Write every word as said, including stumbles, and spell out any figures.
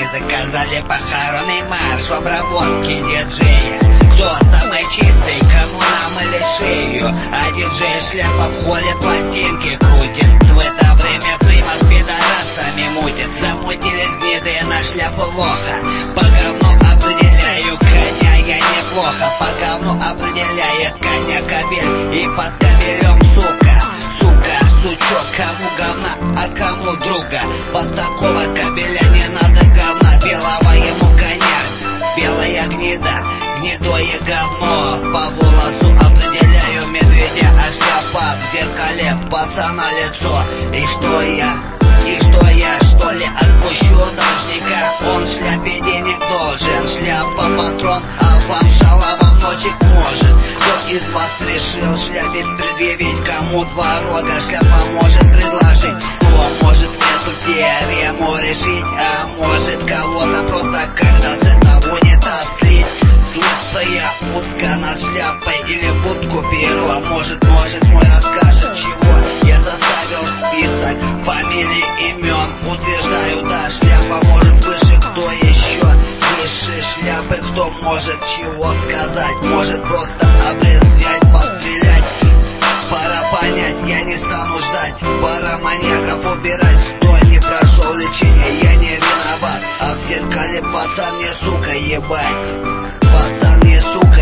заказали похоронный марш в обработке диджея. Кто самый чистый, кому намыли шею, а диджей шляпа в холле пластинки крутит. В это время прима с пидорасами мутит. Замутились гниды на шляпу лоха. По говну определяю коня я неплохо. По говну определяет коня кобель. И под кобелем сука, сука, сучок. Кому говна, а кому друга. Под такого кобеля не надо говна. Белого ему коня, белая гнида, гнидое говно. По волосу определяю медведя, а шляпа в зеркале пацана лицо. И что я, и что я, что ли, отпущу должника? Он в шляпе денег должен, шляпа патрон, а вам шалавом ночик может. Кто из вас решил шляпе предъявить? Кому два рога шляпа может предложить? Кто может эту теорему решить? А может кого-то просто когда цена в унитаз слить? Слепая утка над шляпой или будку беру. А может, может мой расскажет чего? Я заставил список фамилий, имен. Утверждаю, да, шляпа может выше, кто еще выше шляпы? Кто может чего сказать? Может просто обрез взять, пострелять? Пора понять, я не стану ждать. Пора маньяков убирать. Кто не прошел лечение, я не виноват. А в зеркале пацан не сука, ебать. Пацан не сука.